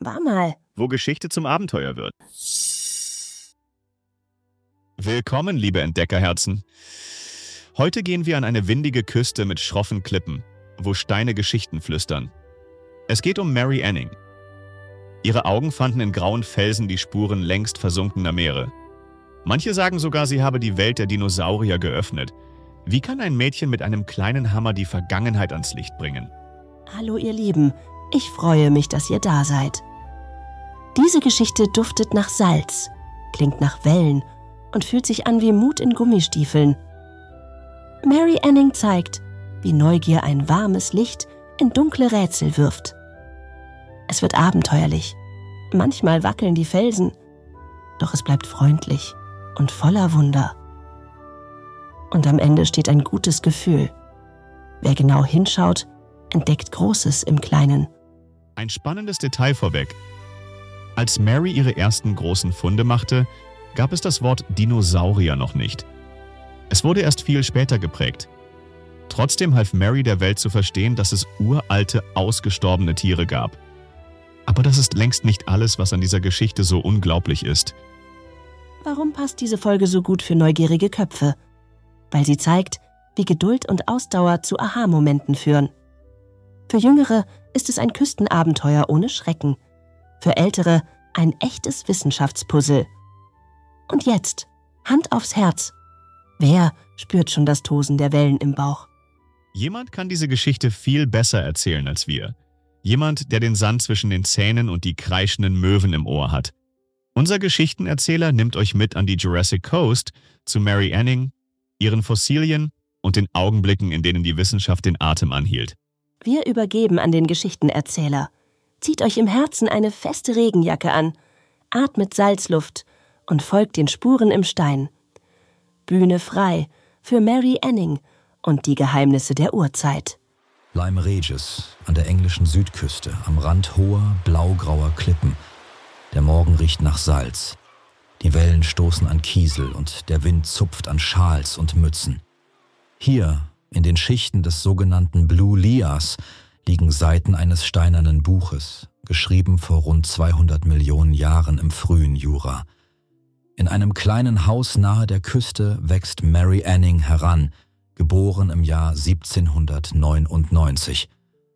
War mal. Wo Geschichte zum Abenteuer wird. Willkommen, liebe Entdeckerherzen. Heute gehen wir an eine windige Küste mit schroffen Klippen, wo Steine Geschichten flüstern. Es geht um Mary Anning. Ihre Augen fanden in grauen Felsen die Spuren längst versunkener Meere. Manche sagen sogar, sie habe die Welt der Dinosaurier geöffnet. Wie kann ein Mädchen mit einem kleinen Hammer die Vergangenheit ans Licht bringen? Hallo ihr Lieben, ich freue mich, dass ihr da seid. Diese Geschichte duftet nach Salz, klingt nach Wellen und fühlt sich an wie Mut in Gummistiefeln. Mary Anning zeigt, wie Neugier ein warmes Licht in dunkle Rätsel wirft. Es wird abenteuerlich. Manchmal wackeln die Felsen, doch es bleibt freundlich und voller Wunder. Und am Ende steht ein gutes Gefühl. Wer genau hinschaut, entdeckt Großes im Kleinen. Ein spannendes Detail vorweg. Als Mary ihre ersten großen Funde machte, gab es das Wort Dinosaurier noch nicht. Es wurde erst viel später geprägt. Trotzdem half Mary der Welt zu verstehen, dass es uralte, ausgestorbene Tiere gab. Aber das ist längst nicht alles, was an dieser Geschichte so unglaublich ist. Warum passt diese Folge so gut für neugierige Köpfe? Weil sie zeigt, wie Geduld und Ausdauer zu Aha-Momenten führen. Für Jüngere ist es ein Küstenabenteuer ohne Schrecken. Für Ältere ein echtes Wissenschaftspuzzle. Und jetzt, Hand aufs Herz. Wer spürt schon das Tosen der Wellen im Bauch? Jemand kann diese Geschichte viel besser erzählen als wir. Jemand, der den Sand zwischen den Zähnen und die kreischenden Möwen im Ohr hat. Unser Geschichtenerzähler nimmt euch mit an die Jurassic Coast, zu Mary Anning, ihren Fossilien und den Augenblicken, in denen die Wissenschaft den Atem anhielt. Wir übergeben an den Geschichtenerzähler. Zieht euch im Herzen eine feste Regenjacke an, atmet Salzluft und folgt den Spuren im Stein. Bühne frei für Mary Anning und die Geheimnisse der Urzeit. Lyme Regis an der englischen Südküste, am Rand hoher, blaugrauer Klippen. Der Morgen riecht nach Salz. Die Wellen stoßen an Kiesel und der Wind zupft an Schals und Mützen. Hier, in den Schichten des sogenannten Blue Lias, liegen Seiten eines steinernen Buches, geschrieben vor rund 200 Millionen Jahren im frühen Jura. In einem kleinen Haus nahe der Küste wächst Mary Anning heran, geboren im Jahr 1799.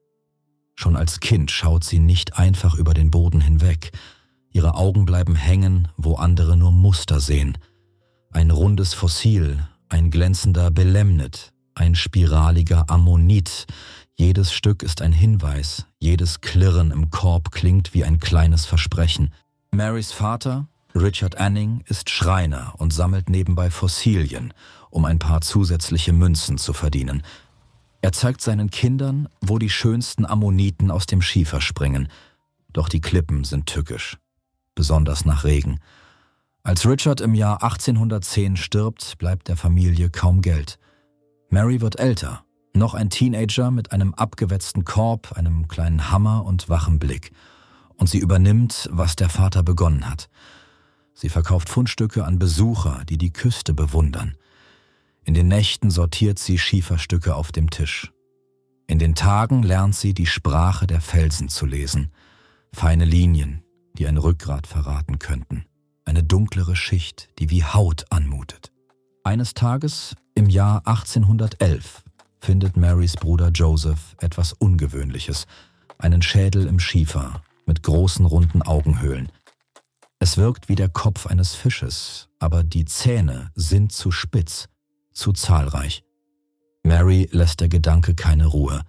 Schon als Kind schaut sie nicht einfach über den Boden hinweg. Ihre Augen bleiben hängen, wo andere nur Muster sehen. Ein rundes Fossil, ein glänzender Belemnit, ein spiraliger Ammonit. Jedes Stück ist ein Hinweis, jedes Klirren im Korb klingt wie ein kleines Versprechen. Marys Vater, Richard Anning, ist Schreiner und sammelt nebenbei Fossilien, um ein paar zusätzliche Münzen zu verdienen. Er zeigt seinen Kindern, wo die schönsten Ammoniten aus dem Schiefer springen. Doch die Klippen sind tückisch, besonders nach Regen. Als Richard im Jahr 1810 stirbt, bleibt der Familie kaum Geld. Mary wird älter, noch ein Teenager mit einem abgewetzten Korb, einem kleinen Hammer und wachem Blick. Und sie übernimmt, was der Vater begonnen hat. Sie verkauft Fundstücke an Besucher, die die Küste bewundern. In den Nächten sortiert sie Schieferstücke auf dem Tisch. In den Tagen lernt sie, die Sprache der Felsen zu lesen. Feine Linien, die ein Rückgrat verraten könnten. Eine dunklere Schicht, die wie Haut anmutet. Eines Tages, im Jahr 1811, findet Marys Bruder Joseph etwas Ungewöhnliches. Einen Schädel im Schiefer mit großen runden Augenhöhlen. Es wirkt wie der Kopf eines Fisches, aber die Zähne sind zu spitz, zu zahlreich. Mary lässt der Gedanke keine Ruhe.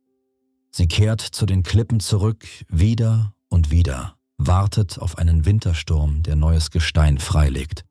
Sie kehrt zu den Klippen zurück, wieder und wieder, wartet auf einen Wintersturm, der neues Gestein freilegt.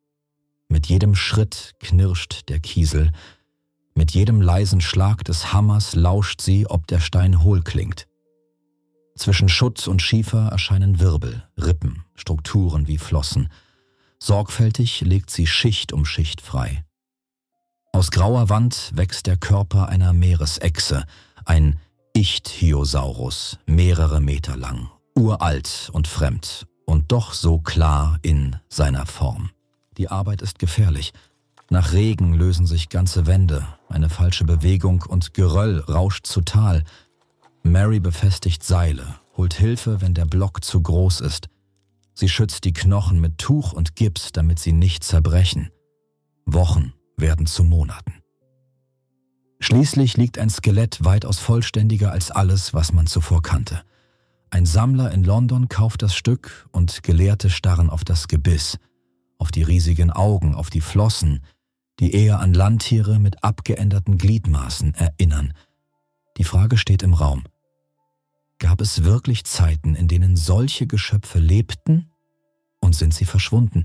Mit jedem Schritt knirscht der Kiesel, mit jedem leisen Schlag des Hammers lauscht sie, ob der Stein hohl klingt. Zwischen Schutt und Schiefer erscheinen Wirbel, Rippen, Strukturen wie Flossen. Sorgfältig legt sie Schicht um Schicht frei. Aus grauer Wand wächst der Körper einer Meeresechse, ein Ichthyosaurus, mehrere Meter lang, uralt und fremd und doch so klar in seiner Form. Die Arbeit ist gefährlich. Nach Regen lösen sich ganze Wände, eine falsche Bewegung und Geröll rauscht zu Tal. Mary befestigt Seile, holt Hilfe, wenn der Block zu groß ist. Sie schützt die Knochen mit Tuch und Gips, damit sie nicht zerbrechen. Wochen werden zu Monaten. Schließlich liegt ein Skelett weitaus vollständiger als alles, was man zuvor kannte. Ein Sammler in London kauft das Stück und Gelehrte starren auf das Gebiss, auf die riesigen Augen, auf die Flossen, die eher an Landtiere mit abgeänderten Gliedmaßen erinnern. Die Frage steht im Raum: Gab es wirklich Zeiten, in denen solche Geschöpfe lebten, und sind sie verschwunden?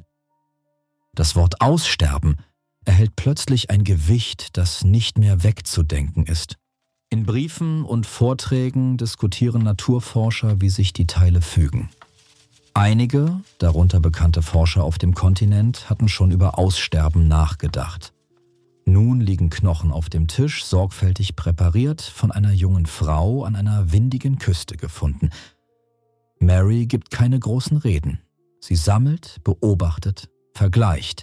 Das Wort Aussterben erhält plötzlich ein Gewicht, das nicht mehr wegzudenken ist. In Briefen und Vorträgen diskutieren Naturforscher, wie sich die Teile fügen. Einige, darunter bekannte Forscher auf dem Kontinent, hatten schon über Aussterben nachgedacht. Nun liegen Knochen auf dem Tisch, sorgfältig präpariert, von einer jungen Frau an einer windigen Küste gefunden. Mary gibt keine großen Reden. Sie sammelt, beobachtet, vergleicht.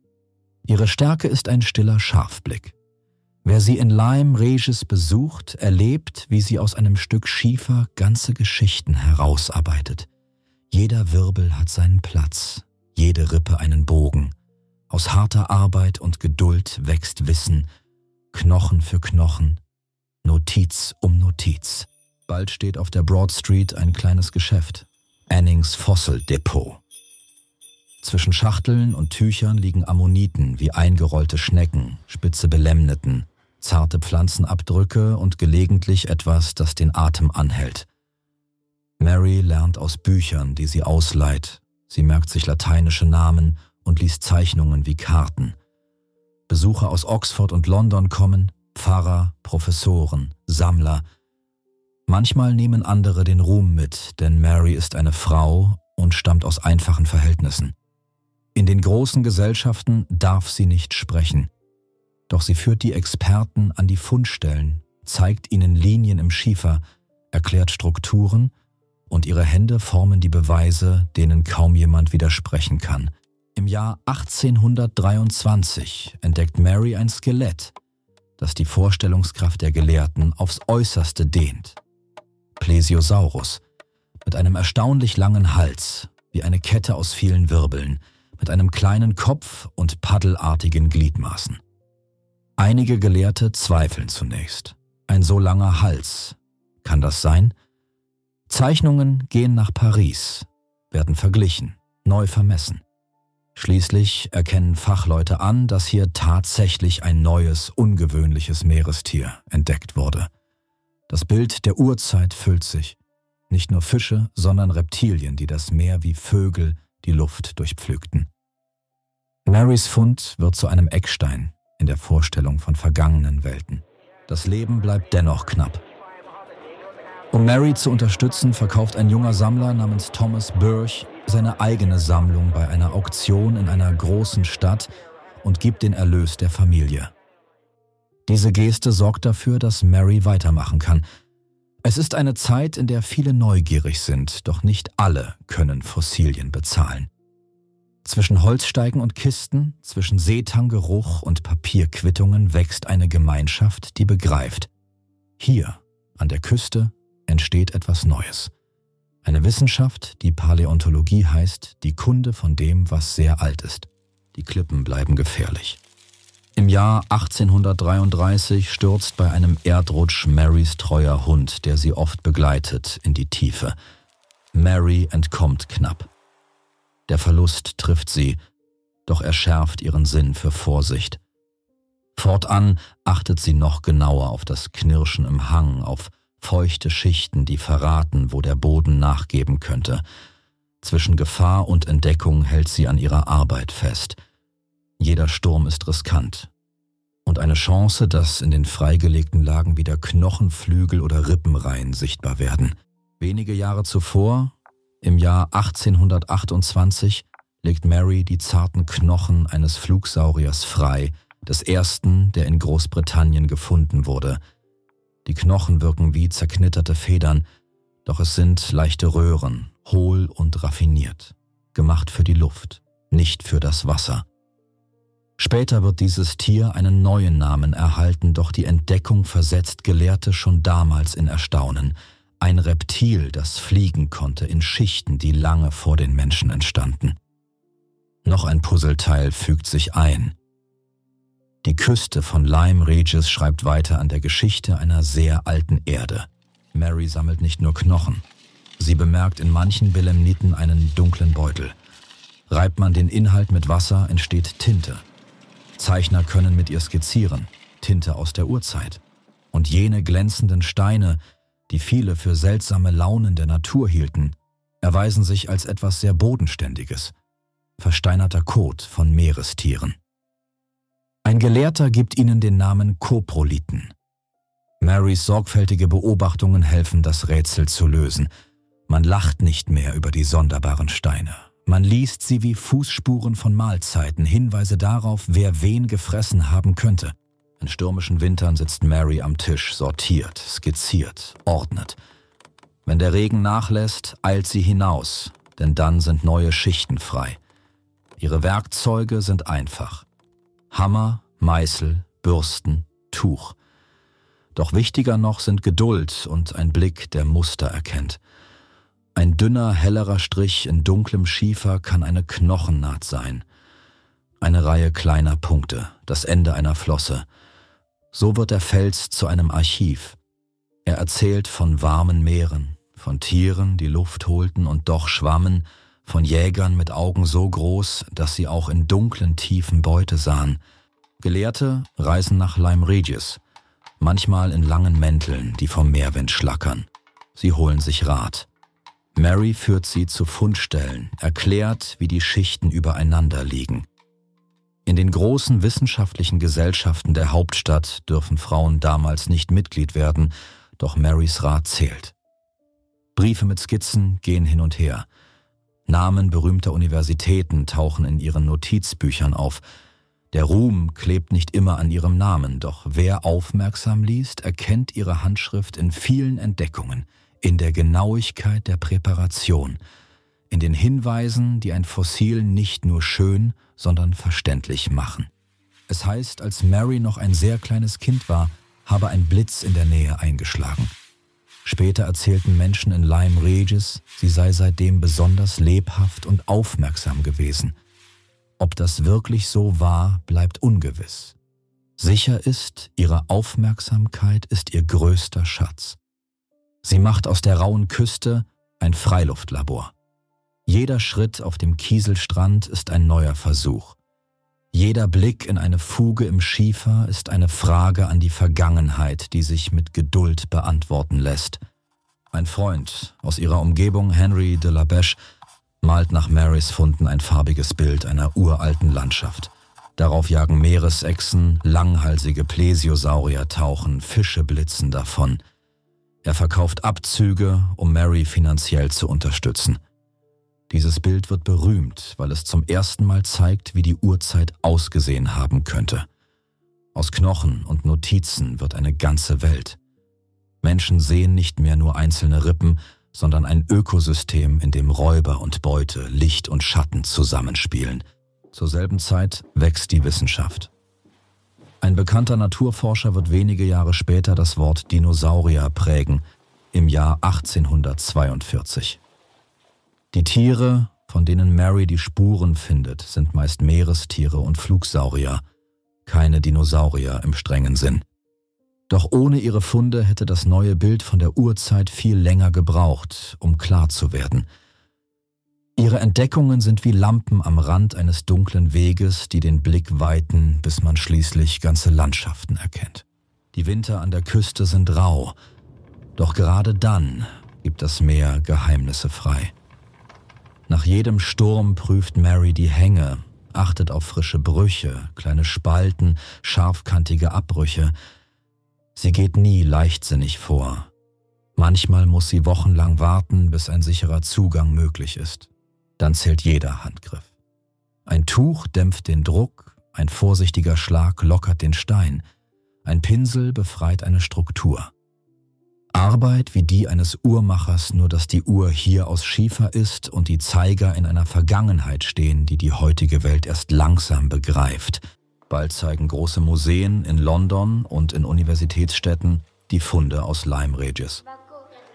Ihre Stärke ist ein stiller Scharfblick. Wer sie in Lyme Regis besucht, erlebt, wie sie aus einem Stück Schiefer ganze Geschichten herausarbeitet. Jeder Wirbel hat seinen Platz, jede Rippe einen Bogen. Aus harter Arbeit und Geduld wächst Wissen, Knochen für Knochen, Notiz um Notiz. Bald steht auf der Broad Street ein kleines Geschäft, Annings Fossil Depot. Zwischen Schachteln und Tüchern liegen Ammoniten wie eingerollte Schnecken, spitze Belemneten, zarte Pflanzenabdrücke und gelegentlich etwas, das den Atem anhält. Mary lernt aus Büchern, die sie ausleiht. Sie merkt sich lateinische Namen und liest Zeichnungen wie Karten. Besucher aus Oxford und London kommen, Pfarrer, Professoren, Sammler. Manchmal nehmen andere den Ruhm mit, denn Mary ist eine Frau und stammt aus einfachen Verhältnissen. In den großen Gesellschaften darf sie nicht sprechen. Doch sie führt die Experten an die Fundstellen, zeigt ihnen Linien im Schiefer, erklärt Strukturen und ihre Hände formen die Beweise, denen kaum jemand widersprechen kann. Im Jahr 1823 entdeckt Mary ein Skelett, das die Vorstellungskraft der Gelehrten aufs Äußerste dehnt. Plesiosaurus, mit einem erstaunlich langen Hals, wie eine Kette aus vielen Wirbeln, mit einem kleinen Kopf und paddelartigen Gliedmaßen. Einige Gelehrte zweifeln zunächst. Ein so langer Hals, kann das sein? Zeichnungen gehen nach Paris, werden verglichen, neu vermessen. Schließlich erkennen Fachleute an, dass hier tatsächlich ein neues, ungewöhnliches Meerestier entdeckt wurde. Das Bild der Urzeit füllt sich. Nicht nur Fische, sondern Reptilien, die das Meer wie Vögel die Luft durchpflügten. Marys Fund wird zu einem Eckstein in der Vorstellung von vergangenen Welten. Das Leben bleibt dennoch knapp. Um Mary zu unterstützen, verkauft ein junger Sammler namens Thomas Birch seine eigene Sammlung bei einer Auktion in einer großen Stadt und gibt den Erlös der Familie. Diese Geste sorgt dafür, dass Mary weitermachen kann. Es ist eine Zeit, in der viele neugierig sind, doch nicht alle können Fossilien bezahlen. Zwischen Holzsteigen und Kisten, zwischen Seetanggeruch und Papierquittungen wächst eine Gemeinschaft, die begreift: Hier, an der Küste, entsteht etwas Neues. Eine Wissenschaft, die Paläontologie heißt, die Kunde von dem, was sehr alt ist. Die Klippen bleiben gefährlich. Im Jahr 1833 stürzt bei einem Erdrutsch Marys treuer Hund, der sie oft begleitet, in die Tiefe. Mary entkommt knapp. Der Verlust trifft sie, doch er schärft ihren Sinn für Vorsicht. Fortan achtet sie noch genauer auf das Knirschen im Hang, auf feuchte Schichten, die verraten, wo der Boden nachgeben könnte. Zwischen Gefahr und Entdeckung hält sie an ihrer Arbeit fest. Jeder Sturm ist riskant. Und eine Chance, dass in den freigelegten Lagen wieder Knochenflügel oder Rippenreihen sichtbar werden. Wenige Jahre zuvor, im Jahr 1828, legt Mary die zarten Knochen eines Flugsauriers frei, des ersten, der in Großbritannien gefunden wurde. Die Knochen wirken wie zerknitterte Federn, doch es sind leichte Röhren, hohl und raffiniert, gemacht für die Luft, nicht für das Wasser. Später wird dieses Tier einen neuen Namen erhalten, doch die Entdeckung versetzt Gelehrte schon damals in Erstaunen. Ein Reptil, das fliegen konnte in Schichten, die lange vor den Menschen entstanden. Noch ein Puzzleteil fügt sich ein. Die Küste von Lyme Regis schreibt weiter an der Geschichte einer sehr alten Erde. Mary sammelt nicht nur Knochen. Sie bemerkt in manchen Belemniten einen dunklen Beutel. Reibt man den Inhalt mit Wasser, entsteht Tinte. Zeichner können mit ihr skizzieren, Tinte aus der Urzeit. Und jene glänzenden Steine, die viele für seltsame Launen der Natur hielten, erweisen sich als etwas sehr Bodenständiges. Versteinerter Kot von Meerestieren. Ein Gelehrter gibt ihnen den Namen Koprolithen. Marys sorgfältige Beobachtungen helfen, das Rätsel zu lösen. Man lacht nicht mehr über die sonderbaren Steine. Man liest sie wie Fußspuren von Mahlzeiten, Hinweise darauf, wer wen gefressen haben könnte. In stürmischen Wintern sitzt Mary am Tisch, sortiert, skizziert, ordnet. Wenn der Regen nachlässt, eilt sie hinaus, denn dann sind neue Schichten frei. Ihre Werkzeuge sind einfach. Hammer, Meißel, Bürsten, Tuch. Doch wichtiger noch sind Geduld und ein Blick, der Muster erkennt. Ein dünner, hellerer Strich in dunklem Schiefer kann eine Knochennaht sein. Eine Reihe kleiner Punkte, das Ende einer Flosse. So wird der Fels zu einem Archiv. Er erzählt von warmen Meeren, von Tieren, die Luft holten und doch schwammen, von Jägern mit Augen so groß, dass sie auch in dunklen Tiefen Beute sahen. Gelehrte reisen nach Lyme Regis, manchmal in langen Mänteln, die vom Meerwind schlackern. Sie holen sich Rat. Mary führt sie zu Fundstellen, erklärt, wie die Schichten übereinander liegen. In den großen wissenschaftlichen Gesellschaften der Hauptstadt dürfen Frauen damals nicht Mitglied werden, doch Marys Rat zählt. Briefe mit Skizzen gehen hin und her. Namen berühmter Universitäten tauchen in ihren Notizbüchern auf. Der Ruhm klebt nicht immer an ihrem Namen, doch wer aufmerksam liest, erkennt ihre Handschrift in vielen Entdeckungen, in der Genauigkeit der Präparation, in den Hinweisen, die ein Fossil nicht nur schön, sondern verständlich machen. Es heißt, als Mary noch ein sehr kleines Kind war, habe ein Blitz in der Nähe eingeschlagen. Später erzählten Menschen in Lyme Regis, sie sei seitdem besonders lebhaft und aufmerksam gewesen. Ob das wirklich so war, bleibt ungewiss. Sicher ist, ihre Aufmerksamkeit ist ihr größter Schatz. Sie macht aus der rauen Küste ein Freiluftlabor. Jeder Schritt auf dem Kieselstrand ist ein neuer Versuch. Jeder Blick in eine Fuge im Schiefer ist eine Frage an die Vergangenheit, die sich mit Geduld beantworten lässt. Ein Freund aus ihrer Umgebung, Henry de la Beche, malt nach Marys Funden ein farbiges Bild einer uralten Landschaft. Darauf jagen Meeresechsen, langhalsige Plesiosaurier tauchen, Fische blitzen davon. Er verkauft Abzüge, um Mary finanziell zu unterstützen. Dieses Bild wird berühmt, weil es zum ersten Mal zeigt, wie die Urzeit ausgesehen haben könnte. Aus Knochen und Notizen wird eine ganze Welt. Menschen sehen nicht mehr nur einzelne Rippen, sondern ein Ökosystem, in dem Räuber und Beute, Licht und Schatten zusammenspielen. Zur selben Zeit wächst die Wissenschaft. Ein bekannter Naturforscher wird wenige Jahre später das Wort Dinosaurier prägen, im Jahr 1842. Die Tiere, von denen Mary die Spuren findet, sind meist Meerestiere und Flugsaurier, keine Dinosaurier im strengen Sinn. Doch ohne ihre Funde hätte das neue Bild von der Urzeit viel länger gebraucht, um klar zu werden. Ihre Entdeckungen sind wie Lampen am Rand eines dunklen Weges, die den Blick weiten, bis man schließlich ganze Landschaften erkennt. Die Winter an der Küste sind rau, doch gerade dann gibt das Meer Geheimnisse frei. Nach jedem Sturm prüft Mary die Hänge, achtet auf frische Brüche, kleine Spalten, scharfkantige Abbrüche. Sie geht nie leichtsinnig vor. Manchmal muss sie wochenlang warten, bis ein sicherer Zugang möglich ist. Dann zählt jeder Handgriff. Ein Tuch dämpft den Druck, ein vorsichtiger Schlag lockert den Stein, ein Pinsel befreit eine Struktur. Arbeit wie die eines Uhrmachers, nur dass die Uhr hier aus Schiefer ist und die Zeiger in einer Vergangenheit stehen, die die heutige Welt erst langsam begreift. Bald zeigen große Museen in London und in Universitätsstädten die Funde aus Lyme Regis.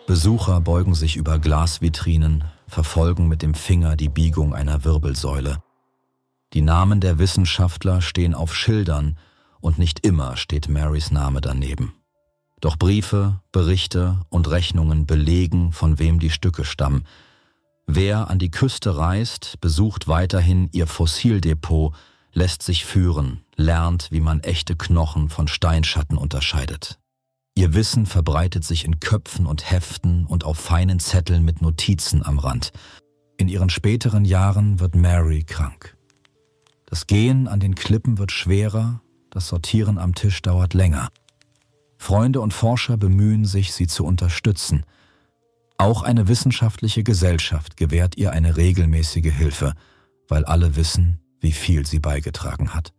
Besucher beugen sich über Glasvitrinen, verfolgen mit dem Finger die Biegung einer Wirbelsäule. Die Namen der Wissenschaftler stehen auf Schildern und nicht immer steht Marys Name daneben. Doch Briefe, Berichte und Rechnungen belegen, von wem die Stücke stammen. Wer an die Küste reist, besucht weiterhin ihr Fossildepot, lässt sich führen, lernt, wie man echte Knochen von Steinschatten unterscheidet. Ihr Wissen verbreitet sich in Köpfen und Heften und auf feinen Zetteln mit Notizen am Rand. In ihren späteren Jahren wird Mary krank. Das Gehen an den Klippen wird schwerer, das Sortieren am Tisch dauert länger. Freunde und Forscher bemühen sich, sie zu unterstützen. Auch eine wissenschaftliche Gesellschaft gewährt ihr eine regelmäßige Hilfe, weil alle wissen, wie viel sie beigetragen hat.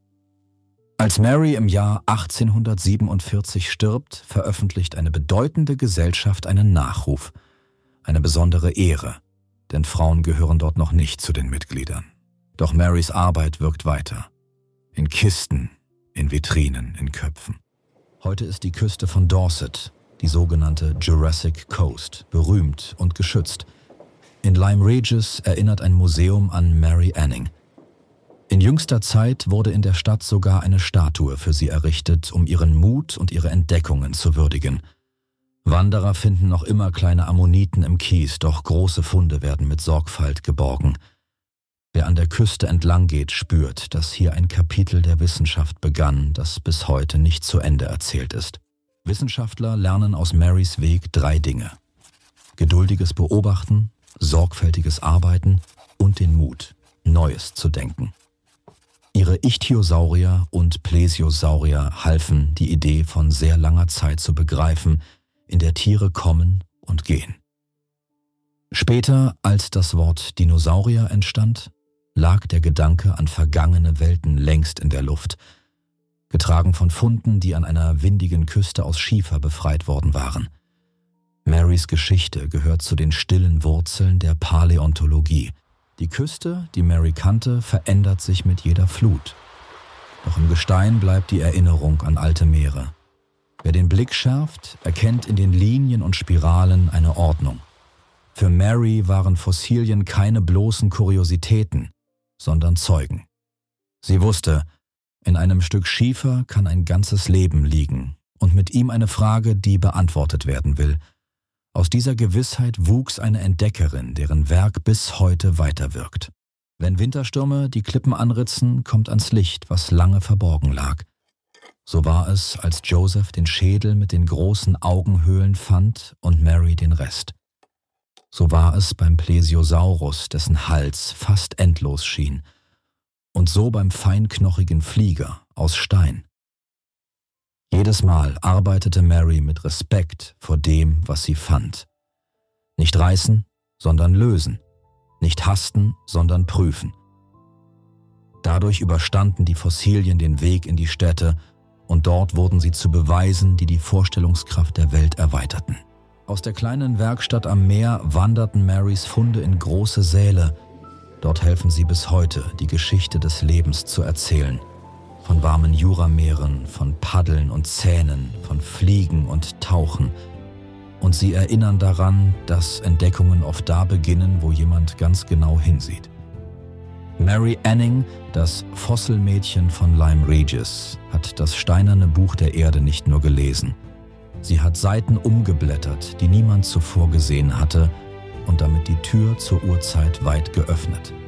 Als Mary im Jahr 1847 stirbt, veröffentlicht eine bedeutende Gesellschaft einen Nachruf. Eine besondere Ehre, denn Frauen gehören dort noch nicht zu den Mitgliedern. Doch Marys Arbeit wirkt weiter. In Kisten, in Vitrinen, in Köpfen. Heute ist die Küste von Dorset, die sogenannte Jurassic Coast, berühmt und geschützt. In Lyme Regis erinnert ein Museum an Mary Anning. In jüngster Zeit wurde in der Stadt sogar eine Statue für sie errichtet, um ihren Mut und ihre Entdeckungen zu würdigen. Wanderer finden noch immer kleine Ammoniten im Kies, doch große Funde werden mit Sorgfalt geborgen. Wer an der Küste entlang geht, spürt, dass hier ein Kapitel der Wissenschaft begann, das bis heute nicht zu Ende erzählt ist. Wissenschaftler lernen aus Marys Weg 3 Dinge: geduldiges Beobachten, sorgfältiges Arbeiten und den Mut, Neues zu denken. Ihre Ichthyosaurier und Plesiosaurier halfen, die Idee von sehr langer Zeit zu begreifen, in der Tiere kommen und gehen. Später, als das Wort Dinosaurier entstand, lag der Gedanke an vergangene Welten längst in der Luft, getragen von Funden, die an einer windigen Küste aus Schiefer befreit worden waren. Marys Geschichte gehört zu den stillen Wurzeln der Paläontologie. Die Küste, die Mary kannte, verändert sich mit jeder Flut. Doch im Gestein bleibt die Erinnerung an alte Meere. Wer den Blick schärft, erkennt in den Linien und Spiralen eine Ordnung. Für Mary waren Fossilien keine bloßen Kuriositäten, sondern Zeugen. Sie wusste, in einem Stück Schiefer kann ein ganzes Leben liegen und mit ihm eine Frage, die beantwortet werden will. Aus dieser Gewissheit wuchs eine Entdeckerin, deren Werk bis heute weiterwirkt. Wenn Winterstürme die Klippen anritzen, kommt ans Licht, was lange verborgen lag. So war es, als Joseph den Schädel mit den großen Augenhöhlen fand und Mary den Rest. So war es beim Plesiosaurus, dessen Hals fast endlos schien. Und so beim feinknochigen Flieger aus Stein. Jedes Mal arbeitete Mary mit Respekt vor dem, was sie fand. Nicht reißen, sondern lösen. Nicht hasten, sondern prüfen. Dadurch überstanden die Fossilien den Weg in die Städte und dort wurden sie zu Beweisen, die die Vorstellungskraft der Welt erweiterten. Aus der kleinen Werkstatt am Meer wanderten Marys Funde in große Säle. Dort helfen sie bis heute, die Geschichte des Lebens zu erzählen. Von warmen Jurameeren, von Paddeln und Zähnen, von Fliegen und Tauchen. Und sie erinnern daran, dass Entdeckungen oft da beginnen, wo jemand ganz genau hinsieht. Mary Anning, das Fossilmädchen von Lyme Regis, hat das steinerne Buch der Erde nicht nur gelesen. Sie hat Seiten umgeblättert, die niemand zuvor gesehen hatte, und damit die Tür zur Urzeit weit geöffnet.